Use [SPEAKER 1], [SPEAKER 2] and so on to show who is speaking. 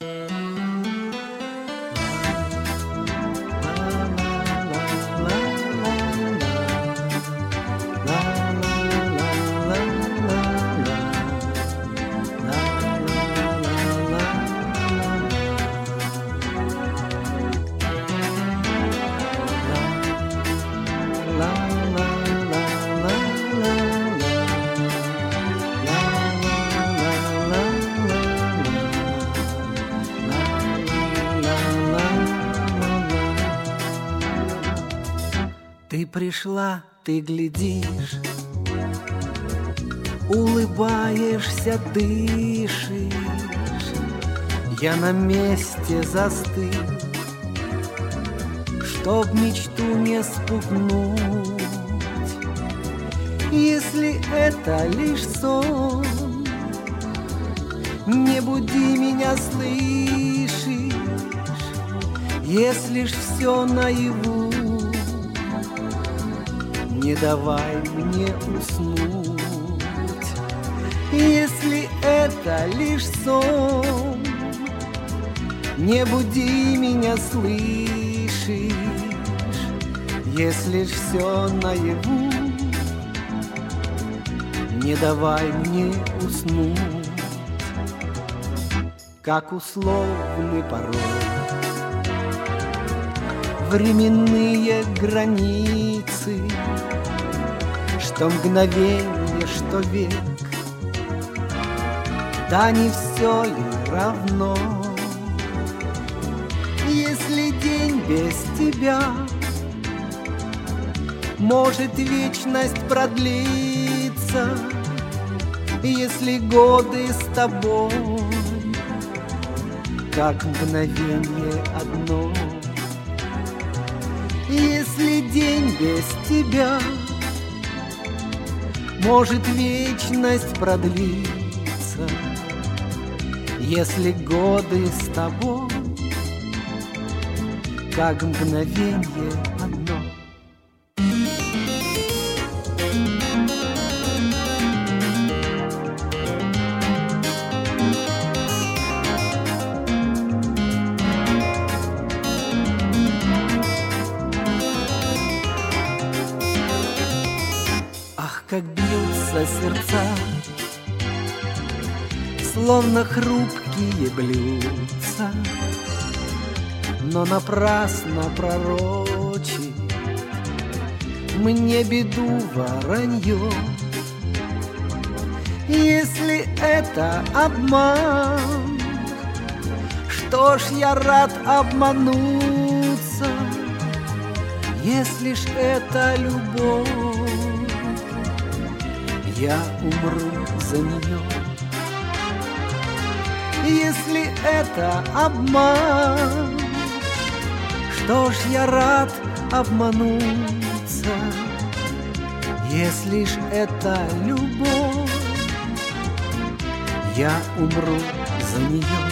[SPEAKER 1] Ты пришла, ты глядишь, улыбаешься, дышишь. Я на месте застыл, чтоб мечту не спугнуть. Если это лишь сон, не буди меня, слышишь? Если ж все наяву, не давай мне уснуть. Если это лишь сон, не буди меня, слышишь? Если ж все наяву, не давай мне уснуть. Как условный порой временные границы, что мгновенье, что век, да не все ли равно? Если день без тебя может вечность продлиться, если годы с тобой как мгновенье одно. Если день без тебя может вечность продлиться, если годы с тобой как мгновенье одно. Как бьются сердца, словно хрупкие блюдца, но напрасно пророчит мне беду воронье. Если это обман, что ж я рад обмануться. Если ж это любовь, я умру за нее. Если это обман, что ж я рад обмануться. Если ж это любовь, я умру за нее.